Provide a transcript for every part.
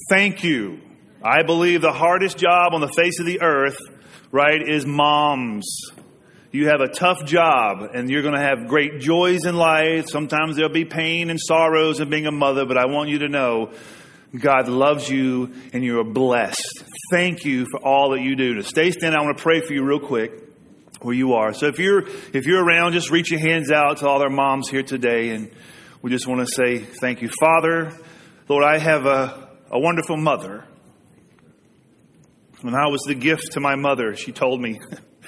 thank you. I believe the hardest job on the face of the earth, right, is moms. You have a tough job, and you're going to have great joys in life. Sometimes there'll be pain and sorrows in being a mother, but I want you to know God loves you, and you are blessed. Thank you for all that you do. To stay standing, I want to pray for you real quick where you are. So if you're around, just reach your hands out to all our moms here today, and we just want to say thank you. Father, Lord, I have a wonderful mother. When I was the gift to my mother, she told me.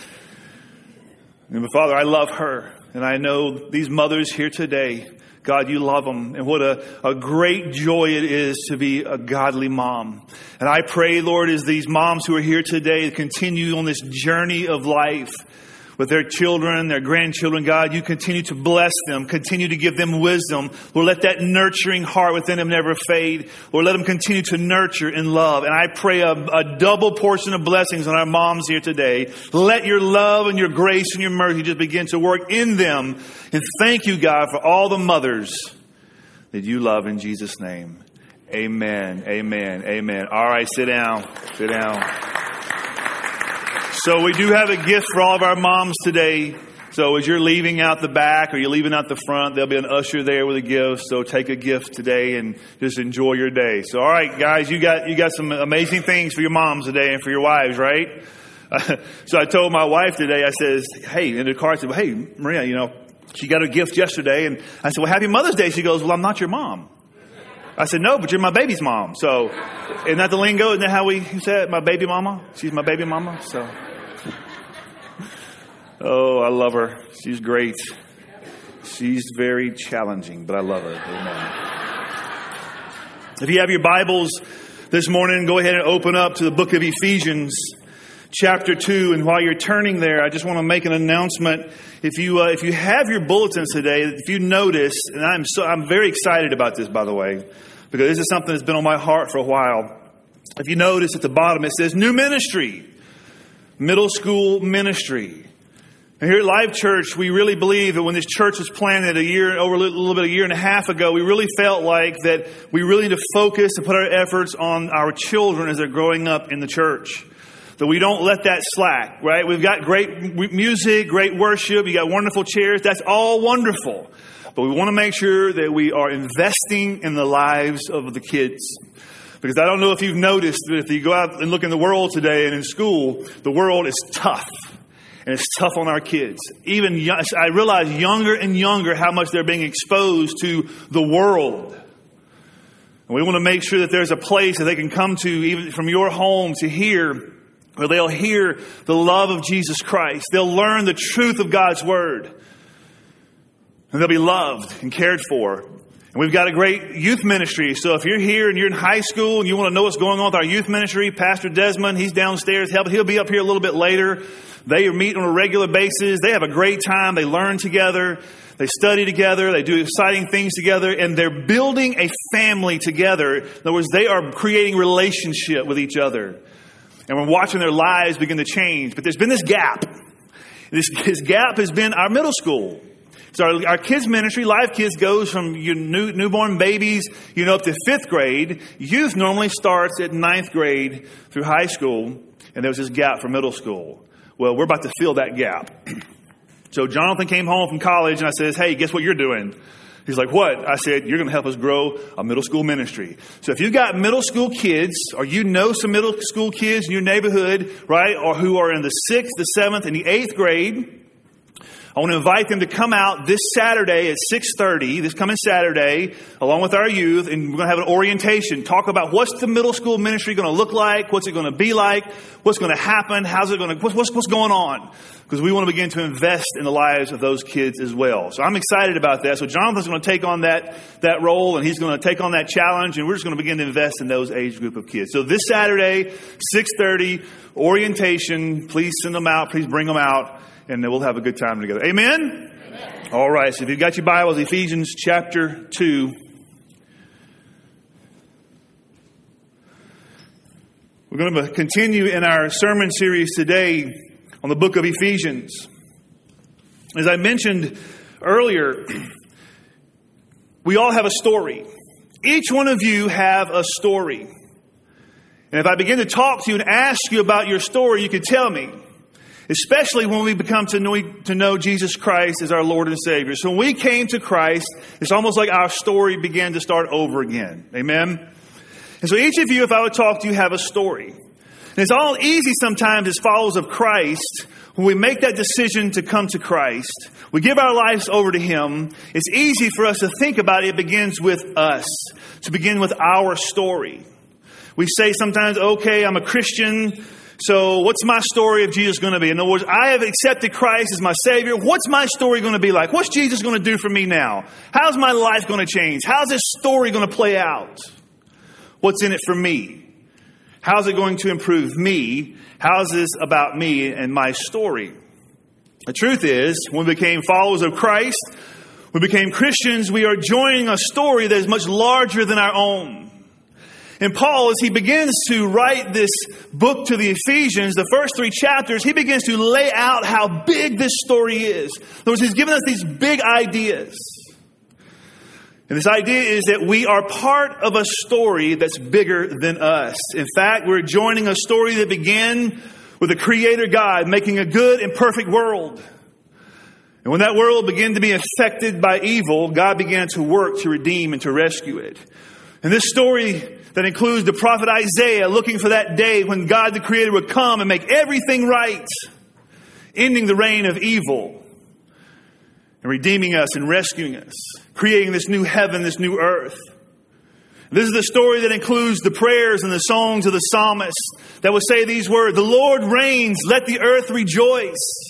And Father, I love her. And I know these mothers here today, God, you love them. And what a great joy it is to be a godly mom. And I pray, Lord, as these moms who are here today continue on this journey of life with their children, their grandchildren, God, you continue to bless them, continue to give them wisdom. Lord, let that nurturing heart within them never fade. Lord, let them continue to nurture and love. And I pray a double portion of blessings on our moms here today. Let your love and your grace and your mercy just begin to work in them. And thank you, God, for all the mothers that you love in Jesus' name. Amen, amen, amen. All right, sit down, sit down. So we do have a gift for all of our moms today. So as you're leaving out the back or you're leaving out the front, there'll be an usher there with a gift. So take a gift today and just enjoy your day. So all right, guys, you got some amazing things for your moms today and for your wives, right? So I told my wife today, I says, hey, in the car, I said, well, hey, Maria, she got a gift yesterday. And I said, well, happy Mother's Day. She goes, well, I'm not your mom. I said, no, but you're my baby's mom. So isn't that the lingo? Isn't that how we say it? My baby mama? She's my baby mama. So. Oh, I love her. She's great. She's very challenging, but I love her. Amen. If you have your Bibles this morning, go ahead and open up to the book of Ephesians, chapter 2. And while you're turning there, I just want to make an announcement. If you have your bulletins today, if you notice, and I'm very excited about this, by the way, because this is something that's been on my heart for a while. If you notice at the bottom, it says new ministry, middle school ministry. And here at Life Church, we really believe that when this church was planted a year and a half ago, we really felt like that we really need to focus and put our efforts on our children as they're growing up in the church. That we don't let that slack, right? We've got great music, great worship, you got wonderful chairs. That's all wonderful. But we want to make sure that we are investing in the lives of the kids. Because I don't know if you've noticed that if you go out and look in the world today and in school, the world is tough. And it's tough on our kids. I realize younger and younger how much they're being exposed to the world. And we want to make sure that there's a place that they can come to, even from your home, to hear, where they'll hear the love of Jesus Christ. They'll learn the truth of God's Word. And they'll be loved and cared for. And we've got a great youth ministry. So if you're here and you're in high school and you want to know what's going on with our youth ministry, Pastor Desmond, he's downstairs helping. He'll be up here a little bit later. They meet on a regular basis. They have a great time. They learn together. They study together. They do exciting things together. And they're building a family together. In other words, they are creating relationship with each other. And we're watching their lives begin to change. But there's been this gap. This gap has been our middle school. So our kids ministry, Live Kids, goes from your newborn babies, up to 5th grade. Youth normally starts at 9th grade through high school. And there was this gap for middle school. Well, we're about to fill that gap. So Jonathan came home from college and I says, hey, guess what you're doing? He's like, what? I said, you're going to help us grow a middle school ministry. So if you've got middle school kids, or some middle school kids in your neighborhood, right, or who are in the 6th, the 7th, and the 8th grade, I want to invite them to come out this Saturday at 6:30, this coming Saturday, along with our youth, and we're going to have an orientation. Talk about what's the middle school ministry going to look like, what's it going to be like, what's going to happen, how's it going to, what's going on? Because we want to begin to invest in the lives of those kids as well. So I'm excited about that. So Jonathan's going to take on that role, and he's going to take on that challenge, and we're just going to begin to invest in those age group of kids. So this Saturday, 6:30, orientation. Please send them out. Please bring them out. And then we'll have a good time together. Amen? Amen? All right. So if you've got your Bibles, Ephesians chapter 2. We're going to continue in our sermon series today on the book of Ephesians. As I mentioned earlier, we all have a story. Each one of you have a story. And if I begin to talk to you and ask you about your story, you can tell me. Especially when we become to know Jesus Christ as our Lord and Savior. So when we came to Christ, it's almost like our story began to start over again. Amen? And so each of you, if I would talk to you, have a story. And it's all easy sometimes as followers of Christ, when we make that decision to come to Christ, we give our lives over to Him, it's easy for us to think about it. It begins with us, to begin with our story. We say sometimes, okay, I'm a Christian, so what's my story of Jesus going to be? In other words, I have accepted Christ as my Savior. What's my story going to be like? What's Jesus going to do for me now? How's my life going to change? How's this story going to play out? What's in it for me? How's it going to improve me? How's this about me and my story? The truth is, when we became followers of Christ, we became Christians, we are joining a story that is much larger than our own. And Paul, as he begins to write this book to the Ephesians, the first 3 chapters, he begins to lay out how big this story is. In other words, he's given us these big ideas. And this idea is that we are part of a story that's bigger than us. In fact, we're joining a story that began with the Creator God making a good and perfect world. And when that world began to be affected by evil, God began to work to redeem and to rescue it. And this story that includes the prophet Isaiah looking for that day when God the Creator would come and make everything right, ending the reign of evil and redeeming us and rescuing us, creating this new heaven, this new earth. This is the story that includes the prayers and the songs of the psalmist that would say these words, "The Lord reigns, let the earth rejoice."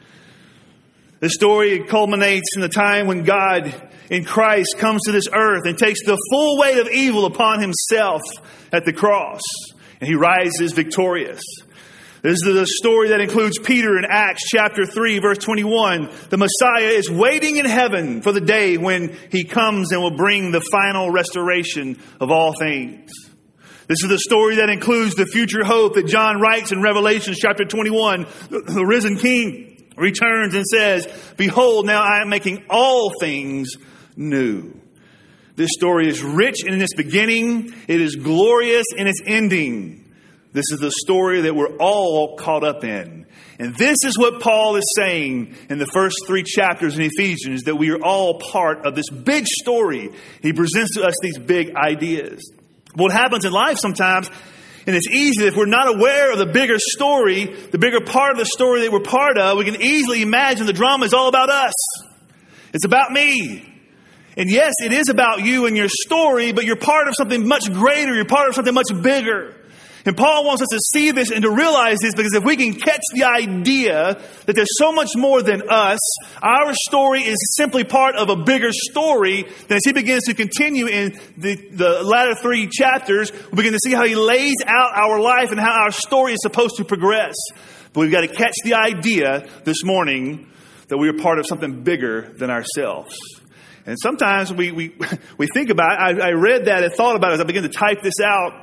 This story culminates in the time when God in Christ comes to this earth and takes the full weight of evil upon Himself at the cross. And He rises victorious. This is the story that includes Peter in Acts chapter 3, verse 21. The Messiah is waiting in heaven for the day when He comes and will bring the final restoration of all things. This is the story that includes the future hope that John writes in Revelation chapter 21. The risen King returns and says, "Behold, now I am making all things new." This story is rich in its beginning. It is glorious in its ending. This is the story that we're all caught up in. And this is what Paul is saying in the first 3 chapters in Ephesians, that we are all part of this big story. He presents to us these big ideas. What happens in life sometimes, and it's easy, if we're not aware of the bigger story, the bigger part of the story that we're part of, we can easily imagine the drama is all about us. It's about me. And yes, it is about you and your story, but you're part of something much greater. You're part of something much bigger. And Paul wants us to see this and to realize this, because if we can catch the idea that there's so much more than us, our story is simply part of a bigger story, then as he begins to continue in the latter 3 chapters, we begin to see how he lays out our life and how our story is supposed to progress. But we've got to catch the idea this morning that we are part of something bigger than ourselves. And sometimes we think about it. I read that and thought about it as I began to type this out.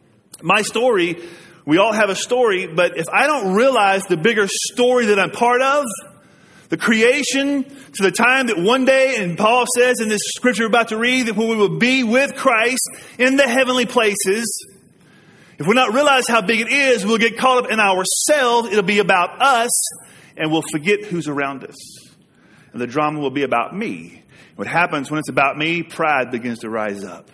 My story, we all have a story, but if I don't realize the bigger story that I'm part of, the creation to the time that one day, and Paul says in this scripture we're about to read, that when we will be with Christ in the heavenly places, if we not realize how big it is, we'll get caught up in ourselves. It'll be about us, and we'll forget who's around us. And the drama will be about me. What happens when it's about me? Pride begins to rise up.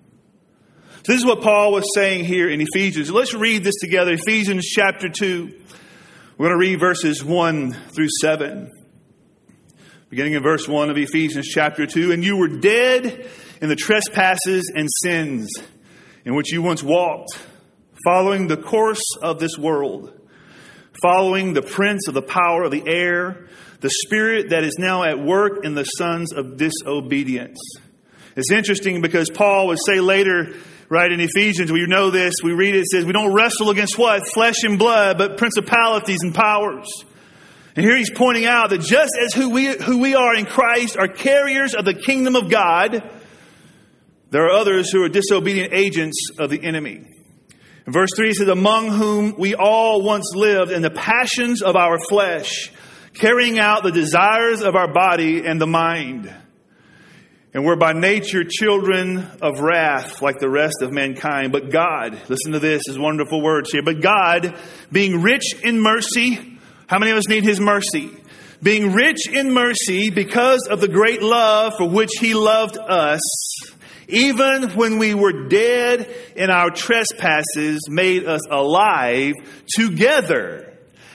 So this is what Paul was saying here in Ephesians. Let's read this together. Ephesians chapter 2. We're going to read verses 1 through 7. Beginning in verse 1 of Ephesians chapter 2. "And you were dead in the trespasses and sins in which you once walked, following the course of this world, following the prince of the power of the air, the spirit that is now at work in the sons of disobedience." It's interesting because Paul would say later, right in Ephesians, we know this, we read it, it says, we don't wrestle against what? Flesh and blood, but principalities and powers. And here he's pointing out that just as who we are in Christ are carriers of the kingdom of God, there are others who are disobedient agents of the enemy. In verse 3 it says, "Among whom we all once lived in the passions of our flesh, carrying out the desires of our body and the mind." And we're by nature children of wrath like the rest of mankind. But God, listen to this, his wonderful words here. But God, being rich in mercy, how many of us need his mercy? Being rich in mercy because of the great love for which he loved us, even when we were dead in our trespasses, made us alive together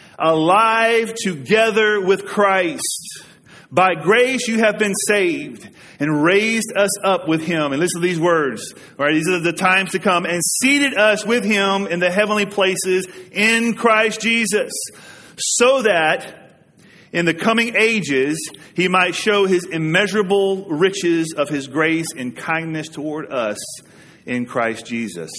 with Christ. By grace you have been saved and raised us up with him. And listen to these words. All right, these are the times to come. And seated us with him in the heavenly places in Christ Jesus, so that in the coming ages he might show his immeasurable riches of his grace and kindness toward us in Christ Jesus.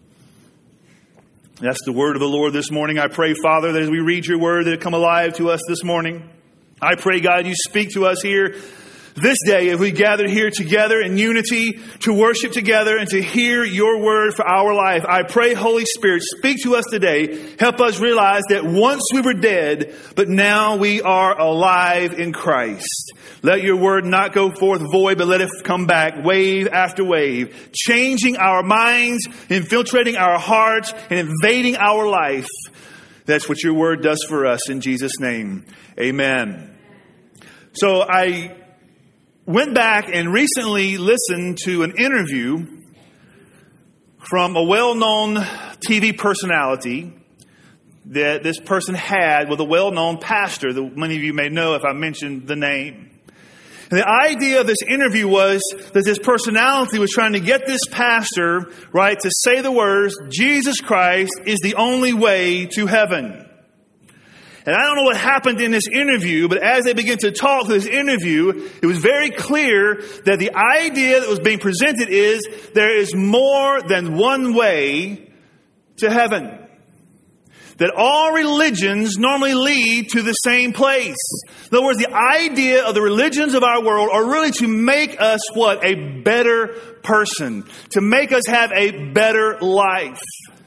That's the word of the Lord this morning. I pray, Father, that as we read your word, that it come alive to us this morning. I pray, God, you speak to us here this day as we gathered here together in unity to worship together and to hear your word for our life. I pray, Holy Spirit, speak to us today. Help us realize that once we were dead, but now we are alive in Christ. Let your word not go forth void, but let it come back wave after wave, changing our minds, infiltrating our hearts, and invading our life. That's what your word does for us in Jesus' name. Amen. So I went back and recently listened to an interview from a well-known TV personality that this person had with a well-known pastor that many of you may know if I mentioned the name. And the idea of this interview was that this personality was trying to get this pastor, right, to say the words, Jesus Christ is the only way to heaven. And I don't know what happened in this interview, but as they began to talk through this interview, it was very clear that the idea that was being presented is there is more than one way to heaven. That all religions normally lead to the same place. In other words, the idea of the religions of our world are really to make us what? A better person. To make us have a better life.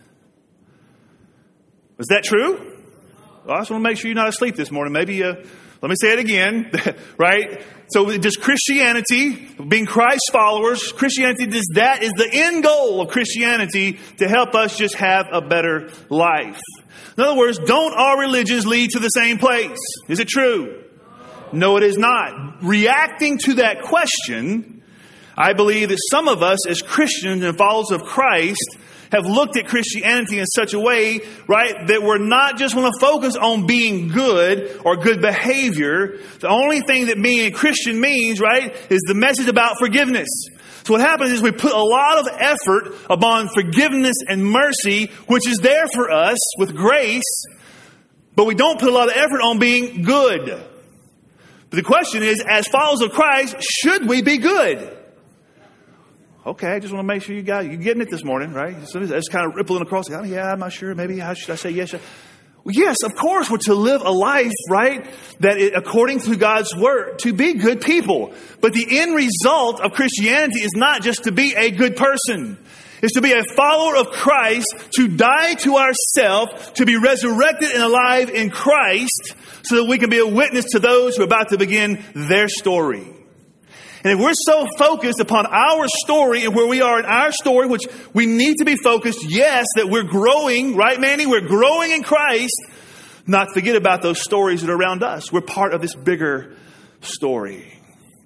Was that true? Well, I just want to make sure you're not asleep this morning. Maybe, let me say it again, right? So does Christianity, being Christ's followers, Christianity, that is the end goal of Christianity to help us just have a better life. In other words, don't all religions lead to the same place? Is it true? No, it is not. Reacting to that question, I believe that some of us as Christians and followers of Christ have looked at Christianity in such a way, right, that we're not just want to focus on being good or good behavior. The only thing that being a Christian means, right, is the message about forgiveness. So what happens is we put a lot of effort upon forgiveness and mercy, which is there for us with grace, but we don't put a lot of effort on being good. But the question is, as followers of Christ, should we be good? Okay, I just want to make sure you're getting it this morning, right? So it's kind of rippling across. Oh, yeah, I'm not sure. Maybe how should I say yes? Well, yes, of course, we're to live a life, right, that according to God's word, to be good people. But the end result of Christianity is not just to be a good person. It's to be a follower of Christ, to die to ourselves, to be resurrected and alive in Christ, so that we can be a witness to those who are about to begin their story. And if we're so focused upon our story and where we are in our story, which we need to be focused, yes, that we're growing, right, Manny? We're growing in Christ. Not forget about those stories that are around us. We're part of this bigger story.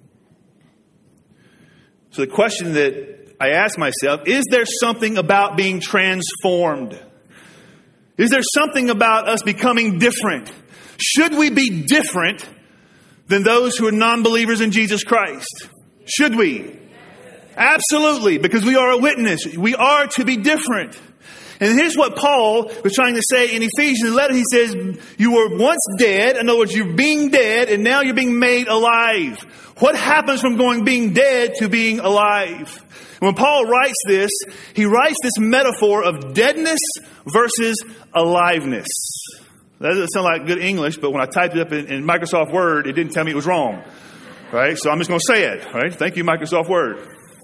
So the question that I ask myself, is there something about being transformed? Is there something about us becoming different? Should we be different than those who are non-believers in Jesus Christ? Should we? Absolutely, because we are a witness. We are to be different. And here's what Paul was trying to say in Ephesians 11. He says, you were once dead. In other words, you're being dead, and now you're being made alive. What happens from being dead to being alive? When Paul writes this, he writes this metaphor of deadness versus aliveness. That doesn't sound like good English, but when I typed it up in Microsoft Word, it didn't tell me it was wrong. Right? So I'm just going to say it. Right? Thank you, Microsoft Word.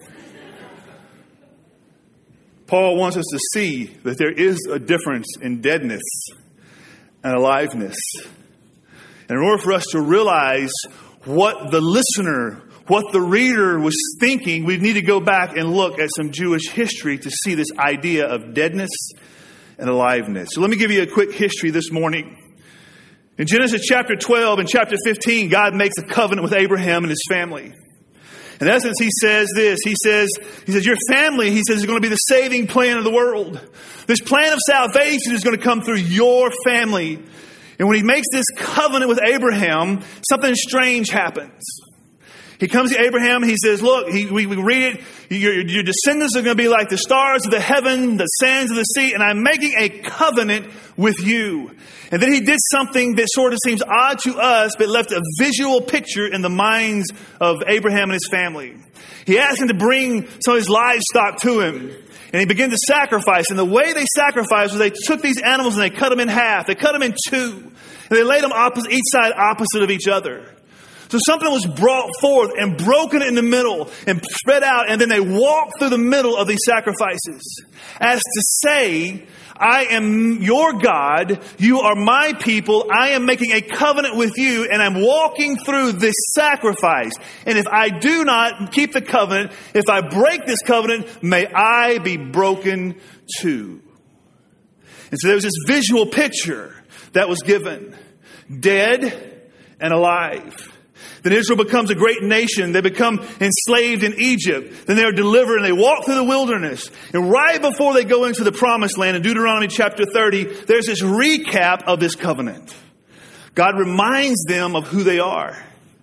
Paul wants us to see that there is a difference in deadness and aliveness. And in order for us to realize what the listener, what the reader was thinking, we need to go back and look at some Jewish history to see this idea of deadness and aliveness. So let me give you a quick history this morning. In Genesis chapter 12 and chapter 15, God makes a covenant with Abraham and his family. In essence, he says this. He says, your family, he says, is going to be the saving plan of the world. This plan of salvation is going to come through your family. And when he makes this covenant with Abraham, something strange happens. He comes to Abraham and he says, look, we read it, your descendants are going to be like the stars of the heaven, the sands of the sea, and I'm making a covenant with you. And then he did something that sort of seems odd to us, but left a visual picture in the minds of Abraham and his family. He asked him to bring some of his livestock to him. And he began to sacrifice. And the way they sacrificed was they took these animals and they cut them in half. They cut them in two. And they laid them each side opposite of each other. So something was brought forth and broken in the middle and spread out. And then they walked through the middle of these sacrifices. As to say, I am your God. You are my people. I am making a covenant with you. And I'm walking through this sacrifice. And if I do not keep the covenant, if I break this covenant, may I be broken too. And so there was this visual picture that was given. Dead and alive. Then Israel becomes a great nation. They become enslaved in Egypt. Then they are delivered and they walk through the wilderness. And right before they go into the promised land in Deuteronomy chapter 30, there's this recap of this covenant. God reminds them of who they are.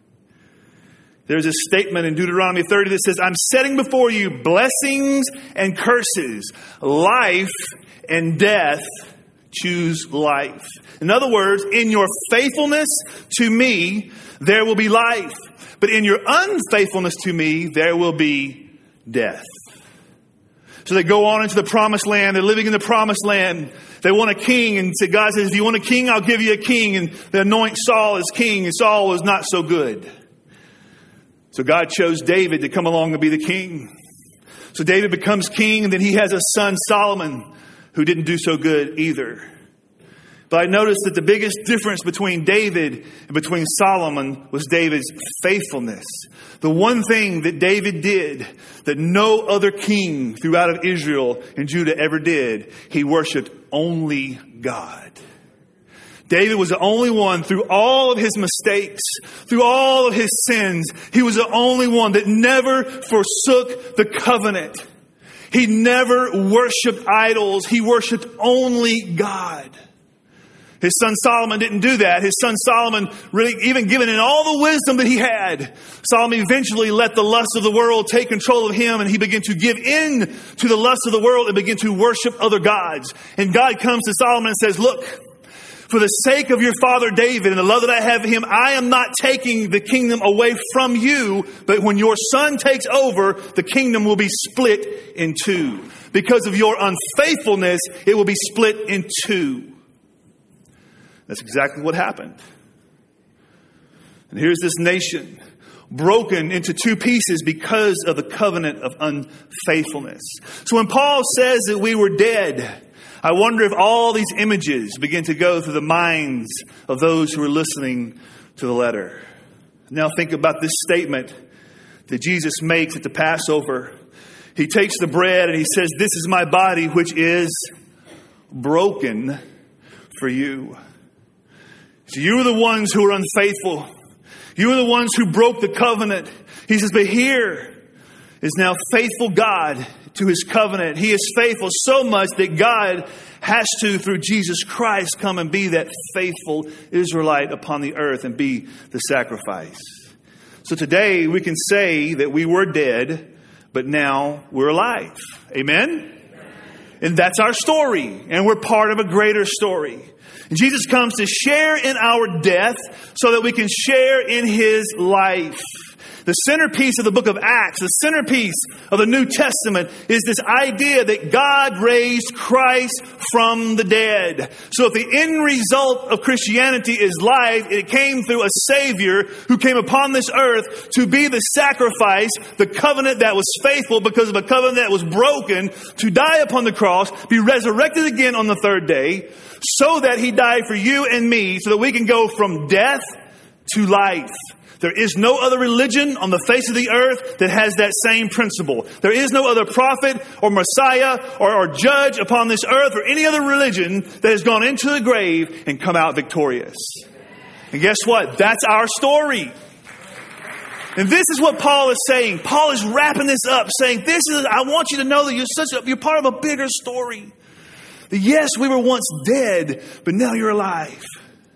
There's a statement in Deuteronomy 30 that says, I'm setting before you blessings and curses, life and death. Choose life. In other words, in your faithfulness to me, there will be life. But in your unfaithfulness to me, there will be death. So they go on into the promised land. They're living in the promised land. They want a king. And so God says, if you want a king, I'll give you a king. And they anoint Saul as king. And Saul was not so good. So God chose David to come along and be the king. So David becomes king. And then he has a son, Solomon, who didn't do so good either. But I noticed that the biggest difference between David and between Solomon was David's faithfulness. The one thing that David did that no other king throughout of Israel and Judah ever did, he worshiped only God. David was the only one through all of his mistakes, through all of his sins, he was the only one that never forsook the covenant. He never worshiped idols. He worshiped only God. His son Solomon didn't do that. His son Solomon, really, even given in all the wisdom that he had, Solomon eventually let the lust of the world take control of him, and he began to give in to the lust of the world and begin to worship other gods. And God comes to Solomon and says, look, for the sake of your father David and the love that I have for him, I am not taking the kingdom away from you. But when your son takes over, the kingdom will be split in two. Because of your unfaithfulness, it will be split in two. That's exactly what happened. And here's this nation broken into two pieces because of the covenant of unfaithfulness. So when Paul says that we were dead, I wonder if all these images begin to go through the minds of those who are listening to the letter. Now think about this statement that Jesus makes at the Passover. He takes the bread and he says, this is my body which is broken for you. So you are the ones who are unfaithful. You are the ones who broke the covenant. He says, but here is now faithful God to his covenant. He is faithful so much that God has to, through Jesus Christ, come and be that faithful Israelite upon the earth and be the sacrifice. So today we can say that we were dead, but now we're alive. Amen? And that's our story. And we're part of a greater story. And Jesus comes to share in our death so that we can share in his life. The centerpiece of the book of Acts, the centerpiece of the New Testament is this idea that God raised Christ from the dead. So if the end result of Christianity is life, it came through a Savior who came upon this earth to be the sacrifice, the covenant that was faithful because of a covenant that was broken, to die upon the cross, be resurrected again on the third day, so that he died for you and me, so that we can go from death to life. There is no other religion on the face of the earth that has that same principle. There is no other prophet or Messiah or judge upon this earth or any other religion that has gone into the grave and come out victorious. And guess what? That's our story. And this is what Paul is saying. Paul is wrapping this up, saying, I want you to know that you're part of a bigger story. That yes, we were once dead, but now you're alive.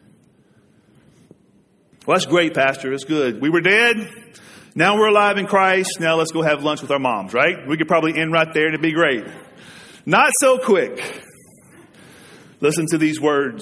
Well, that's great, Pastor. It's good. We were dead. Now we're alive in Christ. Now let's go have lunch with our moms, right? We could probably end right there and it'd be great. Not so quick. Listen to these words.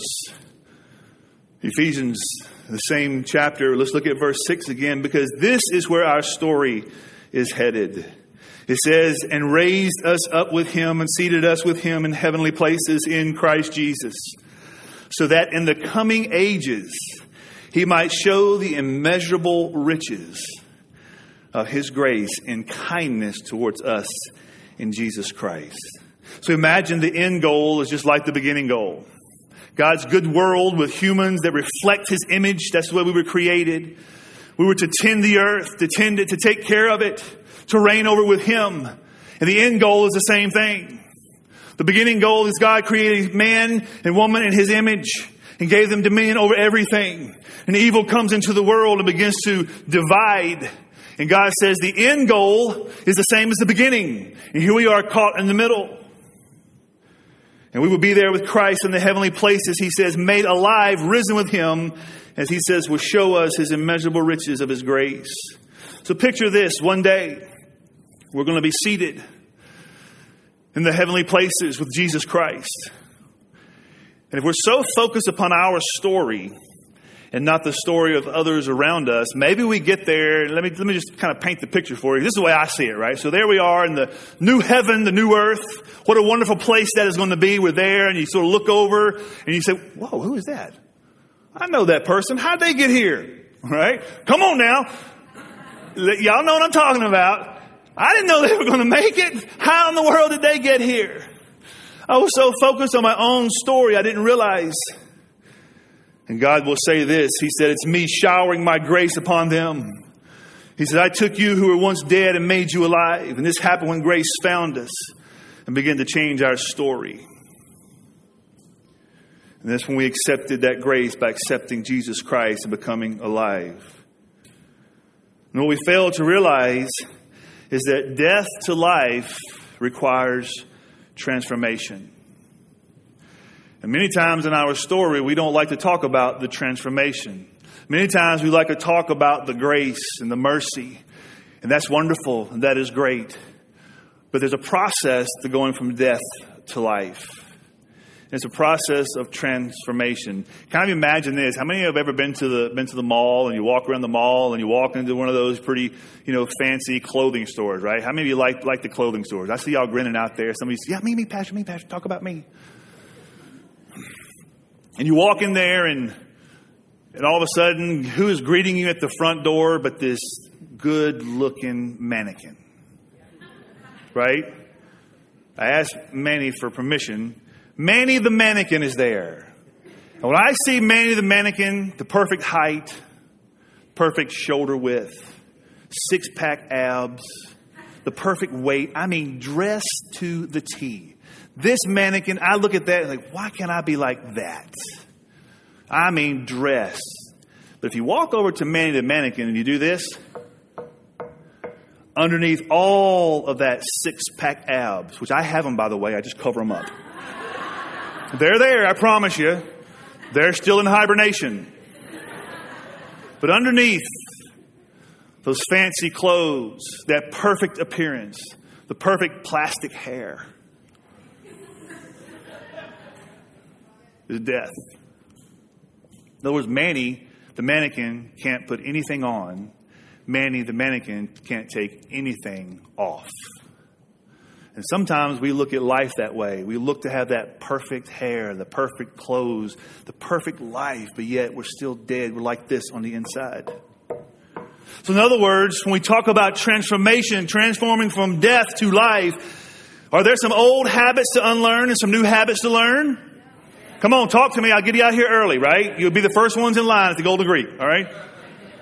Ephesians, the same chapter. Let's look at verse 6 again, because this is where our story is headed. It says, and raised us up with him and seated us with him in heavenly places in Christ Jesus, so that in the coming ages he might show the immeasurable riches of his grace and kindness towards us in Jesus Christ. So imagine the end goal is just like the beginning goal. God's good world with humans that reflect his image. That's the way we were created. We were to tend the earth, to tend it, to take care of it, to reign over with him. And the end goal is the same thing. The beginning goal is God created man and woman in his image and gave them dominion over everything. And evil comes into the world and begins to divide. And God says the end goal is the same as the beginning. And here we are caught in the middle. And we will be there with Christ in the heavenly places, he says, made alive, risen with him, as he says, will show us his immeasurable riches of his grace. So picture this. One day, we're going to be seated in the heavenly places with Jesus Christ. And if we're so focused upon our story and not the story of others around us, maybe we get there. Let me just kind of paint the picture for you. This is the way I see it, right? So there we are in the new heaven, the new earth. What a wonderful place that is going to be. We're there, and you sort of look over and you say, whoa, who is that? I know that person. How'd they get here? Right? Come on now. Y'all know what I'm talking about. I didn't know they were going to make it. How in the world did they get here? I was so focused on my own story, I didn't realize. And God will say this. He said, it's me showering my grace upon them. He said, I took you who were once dead and made you alive. And this happened when grace found us and began to change our story. And that's when we accepted that grace by accepting Jesus Christ and becoming alive. And what we fail to realize is that death to life requires transformation. And many times in our story, we don't like to talk about the transformation. Many times we like to talk about the grace and the mercy. And that's wonderful. And that is great. But there's a process to going from death to life. And it's a process of transformation. Kind of imagine this. How many have ever been to the mall and you walk around the mall and you walk into one of those pretty, fancy clothing stores, right? How many of you like the clothing stores? I see y'all grinning out there. Somebody says, yeah, me, Pastor, talk about me. And you walk in there and all of a sudden, who is greeting you at the front door but this good-looking mannequin? Right? I asked Manny for permission. Manny the mannequin is there. And when I see Manny the mannequin, the perfect height, perfect shoulder width, six-pack abs, the perfect weight, dressed to the T. This mannequin, I look at that and like, why can't I be like that? Dressed. But if you walk over to Manny the mannequin and you do this, underneath all of that six-pack abs, which I have them, by the way, I just cover them up. They're there, I promise you. They're still in hibernation. But underneath those fancy clothes, that perfect appearance, the perfect plastic hair, is death. In other words, Manny, the mannequin, can't put anything on. Manny, the mannequin, can't take anything off. And sometimes we look at life that way. We look to have that perfect hair, the perfect clothes, the perfect life, but yet we're still dead. We're like this on the inside. So in other words, when we talk about transformation, transforming from death to life, are there some old habits to unlearn and some new habits to learn? Come on, talk to me. I'll get you out here early, right? You'll be the first ones in line at the Golden Greek, all right?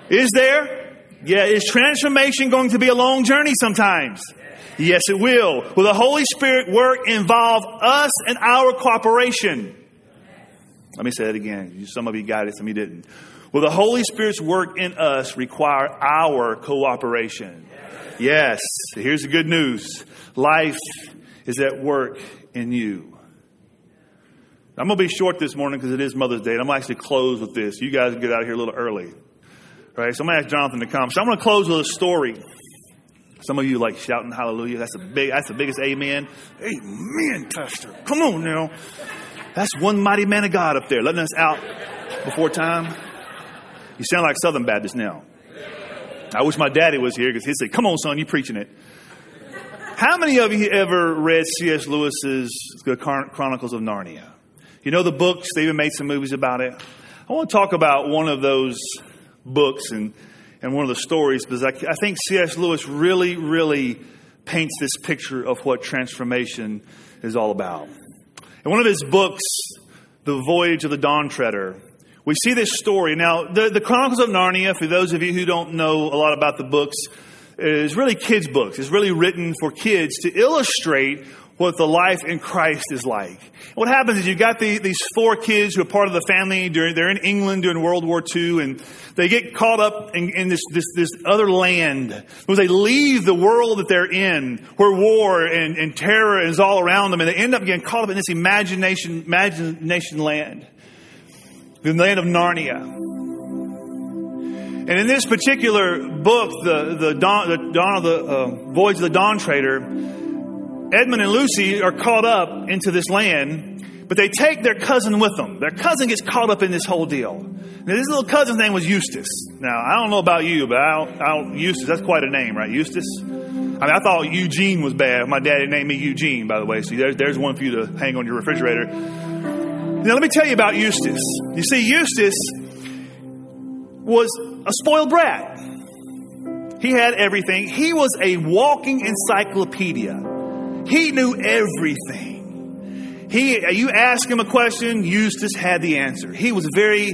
Is there? Yeah. Is transformation going to be a long journey sometimes? Yes, it will. Will the Holy Spirit work involve us and our cooperation? Let me say it again. Some of you got it, some of you didn't. Will the Holy Spirit's work in us require our cooperation? Yes. Here's the good news. Life is at work in you. I'm going to be short this morning because it is Mother's Day. And I'm going to actually close with this. You guys get out of here a little early. All right, so I'm going to ask Jonathan to come. So I'm going to close with a story. Some of you like shouting hallelujah. That's the biggest amen. Amen, Pastor. Come on now. That's one mighty man of God up there letting us out before time. You sound like Southern Baptist now. I wish my daddy was here because he'd say, come on, son, you preaching it. How many of you ever read C.S. Lewis's The Chronicles of Narnia? You know the books? They even made some movies about it. I want to talk about one of those books and one of the stories because I think C.S. Lewis really, really paints this picture of what transformation is all about. In one of his books, The Voyage of the Dawn Treader, we see this story. Now, the Chronicles of Narnia, for those of you who don't know a lot about the books, is really kids' books. It's really written for kids to illustrate what the life in Christ is like. What happens is you've got these four kids who are part of the family. They're in England during World War II, and they get caught up in this other land. Because they leave the world that they're in, where war and terror is all around them, and they end up getting caught up in this imagination land. The land of Narnia. And in this particular book, the Voyage of the Dawn Treader, Edmund and Lucy are caught up into this land, but they take their cousin with them. Their cousin gets caught up in this whole deal. Now, this little cousin's name was Eustace. Now, I don't know about you, but Eustace, that's quite a name, right? Eustace? I mean, I thought Eugene was bad. My daddy named me Eugene, by the way. So there's one for you to hang on your refrigerator. Now, let me tell you about Eustace. You see, Eustace was a spoiled brat. He had everything. He was a walking encyclopedia. He knew everything. You ask him a question, Eustace had the answer. He was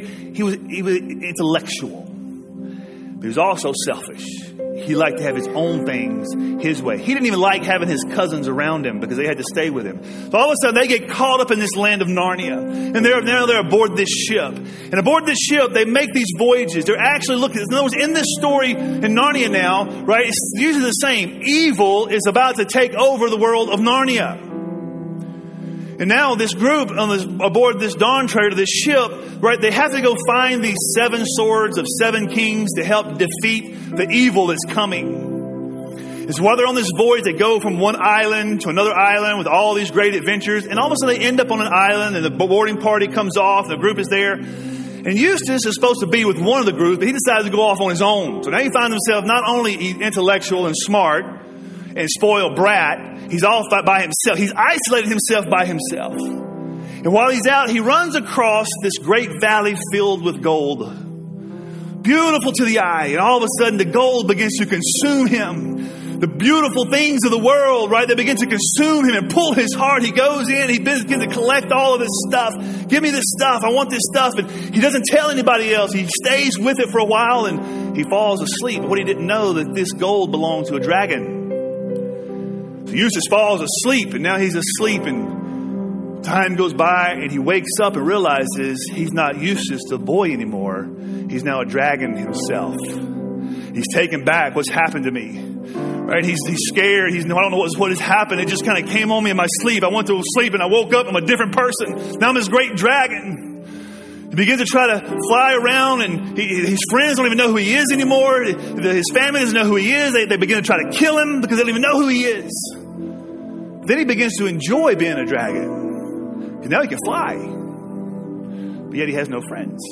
intellectual. But he was also selfish. He liked to have his own things his way. He didn't even like having his cousins around him because they had to stay with him. So all of a sudden they get caught up in this land of Narnia. And they're aboard this ship. And aboard this ship, they make these voyages. They're actually looking. In other words, in this story in Narnia now, right, it's usually the same. Evil is about to take over the world of Narnia. And now this group aboard this Dawn Treader, this ship, right, they have to go find these 7 swords of 7 kings to help defeat the evil that's coming. And so while they're on this voyage, they go from one island to another island with all these great adventures. And all of a sudden they end up on an island and the boarding party comes off. The group is there. And Eustace is supposed to be with one of the groups, but he decides to go off on his own. So now he finds himself not only intellectual and smart and spoiled brat, he's all by himself. He's isolated himself by himself. And while he's out, he runs across this great valley filled with gold. Beautiful to the eye. And all of a sudden, the gold begins to consume him. The beautiful things of the world, right? They begin to consume him and pull his heart. He goes in, he begins to collect all of this stuff. Give me this stuff. I want this stuff. And he doesn't tell anybody else. He stays with it for a while and he falls asleep. What he didn't know that this gold belonged to a dragon. So Eustace falls asleep, and now he's asleep, and time goes by, and he wakes up and realizes he's not Eustace the boy anymore. He's now a dragon himself. He's taken back. What's happened to me? Right? He's scared. I don't know what has happened. It just kind of came on me in my sleep. I went to sleep, and I woke up. I'm a different person. Now I'm this great dragon. He begins to try to fly around, and his friends don't even know who he is anymore. His family doesn't know who he is. They begin to try to kill him because they don't even know who he is. Then he begins to enjoy being a dragon. Because now he can fly. But yet he has no friends.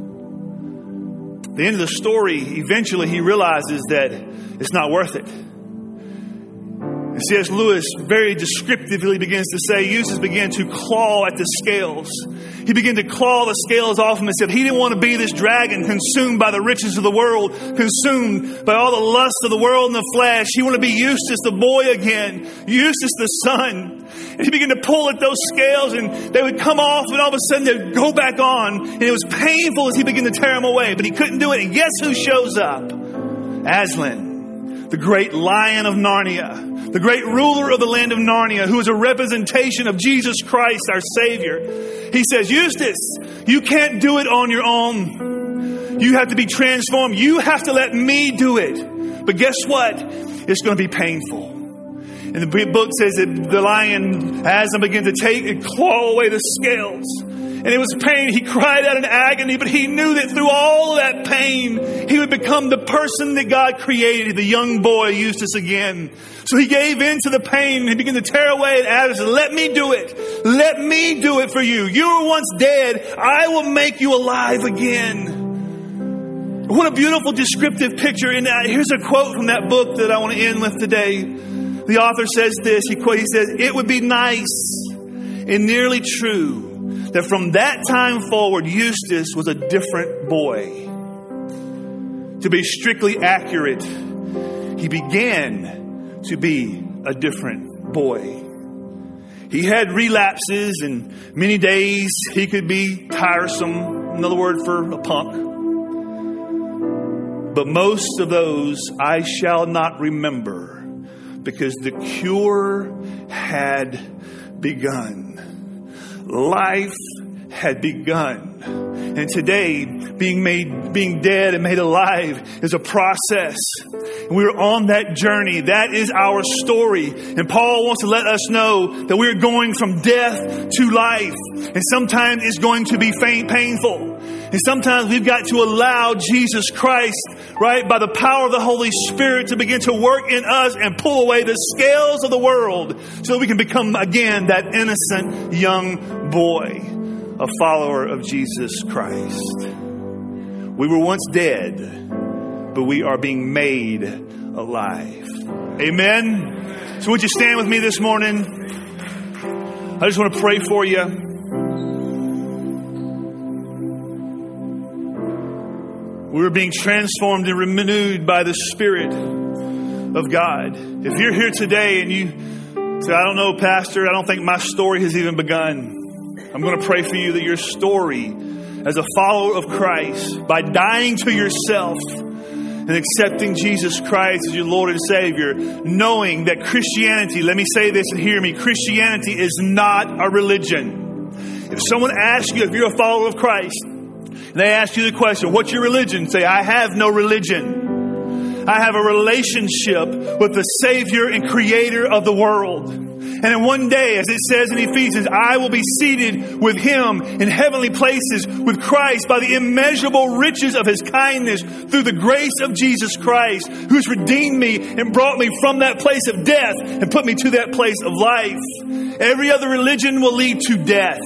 At the end of the story, eventually he realizes that it's not worth it. And C.S. Lewis very descriptively begins to say, Eustace began to claw at the scales. He began to claw the scales off him and said he didn't want to be this dragon consumed by the riches of the world, consumed by all the lust of the world and the flesh. He wanted to be Eustace, the boy again, Eustace, the son. And he began to pull at those scales and they would come off and all of a sudden they would go back on. And it was painful as he began to tear them away, but he couldn't do it. And guess who shows up? Aslan, the great lion of Narnia. The great ruler of the land of Narnia, who is a representation of Jesus Christ, our Savior. He says, Eustace, you can't do it on your own. You have to be transformed. You have to let me do it. But guess what? It's going to be painful. And the book says that the lion, Aslan, began to take and claw away the scales. And it was pain. He cried out in agony, but he knew that through all of that pain, he would become the person that God created, the young boy Eustace again. So he gave in to the pain. He began to tear away at Adam and said, let me do it. Let me do it for you. You were once dead. I will make you alive again. What a beautiful descriptive picture. And here's a quote from that book that I want to end with today. The author says this. He says, it would be nice and nearly true that from that time forward, Eustace was a different boy. To be strictly accurate, he began to be a different boy. He had relapses, and many days he could be tiresome, another word for a punk. But most of those I shall not remember, because the cure had begun. Life had begun. And today, being dead and made alive is a process. And we're on that journey. That is our story. And Paul wants to let us know that we're going from death to life. And sometimes it's going to be painful. And sometimes we've got to allow Jesus Christ, right, by the power of the Holy Spirit to begin to work in us and pull away the scales of the world so that we can become again that innocent young boy, a follower of Jesus Christ. We were once dead, but we are being made alive. Amen. So would you stand with me this morning? I just want to pray for you. We were being transformed and renewed by the Spirit of God. If you're here today and you say, I don't know, Pastor, I don't think my story has even begun. I'm going to pray for you that your story as a follower of Christ, by dying to yourself and accepting Jesus Christ as your Lord and Savior, knowing that Christianity, let me say this and hear me, Christianity is not a religion. If someone asks you if you're a follower of Christ, and they ask you the question, what's your religion? Say, I have no religion. I have a relationship with the Savior and Creator of the world. And in one day, as it says in Ephesians, I will be seated with Him in heavenly places with Christ by the immeasurable riches of His kindness through the grace of Jesus Christ, who has redeemed me and brought me from that place of death and put me to that place of life. Every other religion will lead to death.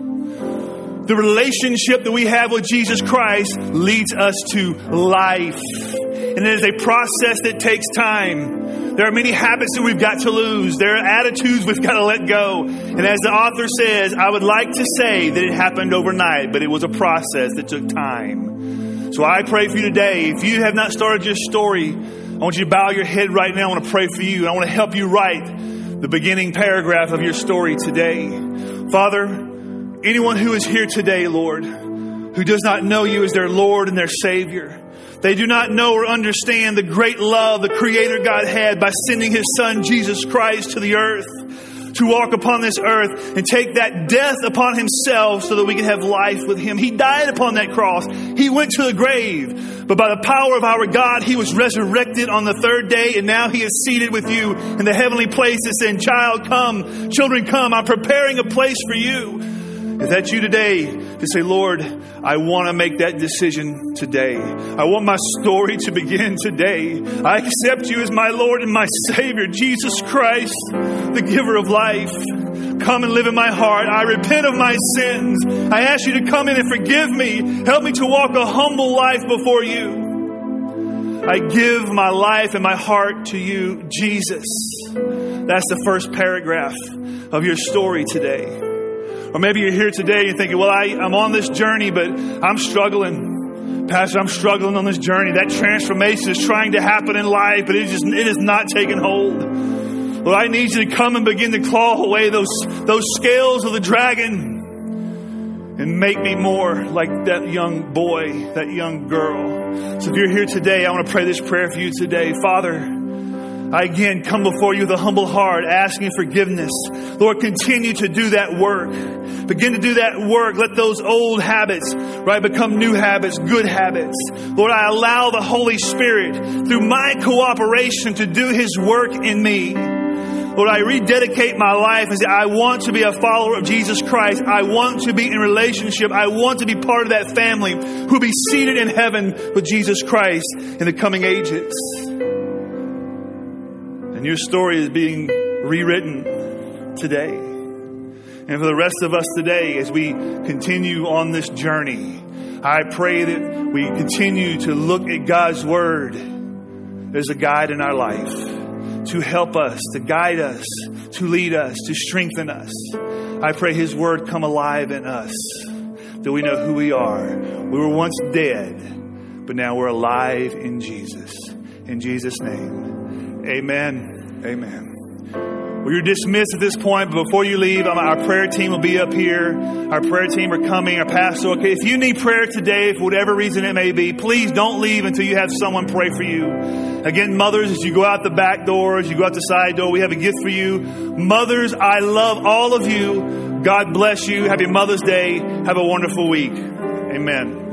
The relationship that we have with Jesus Christ leads us to life. And it is a process that takes time. There are many habits that we've got to lose. There are attitudes we've got to let go. And as the author says, I would like to say that it happened overnight, but it was a process that took time. So I pray for you today. If you have not started your story, I want you to bow your head right now. I want to pray for you. I want to help you write the beginning paragraph of your story today. Father, anyone who is here today, Lord, who does not know you as their Lord and their Savior, they do not know or understand the great love the Creator God had by sending His Son, Jesus Christ, to the earth to walk upon this earth and take that death upon Himself so that we can have life with Him. He died upon that cross. He went to the grave. But by the power of our God, He was resurrected on the third day, and now He is seated with you in the heavenly places saying, child, come, children, come. I'm preparing a place for you. Is that you today to say, Lord, I want to make that decision today. I want my story to begin today. I accept you as my Lord and my Savior, Jesus Christ, the giver of life. Come and live in my heart. I repent of my sins. I ask you to come in and forgive me. Help me to walk a humble life before you. I give my life and my heart to you, Jesus. That's the first paragraph of your story today. Or maybe you're here today and you're thinking, well, I'm on this journey, but I'm struggling. Pastor, I'm struggling on this journey. That transformation is trying to happen in life, but it is not taking hold. Lord, I need you to come and begin to claw away those scales of the dragon and make me more like that young boy, that young girl. So if you're here today, I want to pray this prayer for you today. Father, I again come before you with a humble heart, asking forgiveness. Lord, continue to do that work. Begin to do that work. Let those old habits, become new habits, good habits. Lord, I allow the Holy Spirit, through my cooperation, to do His work in me. Lord, I rededicate my life and say, I want to be a follower of Jesus Christ. I want to be in relationship. I want to be part of that family who will be seated in heaven with Jesus Christ in the coming ages. And your story is being rewritten today. And for the rest of us today, as we continue on this journey, I pray that we continue to look at God's Word as a guide in our life, to help us, to guide us, to lead us, to strengthen us. I pray His Word come alive in us, that we know who we are. We were once dead, but now we're alive in Jesus. In Jesus' name, amen. Amen. Well, you're dismissed at this point, but before you leave, our prayer team will be up here. Our prayer team are coming. Our pastor, okay. If you need prayer today, for whatever reason it may be, please don't leave until you have someone pray for you. Again, mothers, as you go out the back door, as you go out the side door, we have a gift for you. Mothers, I love all of you. God bless you. Happy Mother's Day. Have a wonderful week. Amen.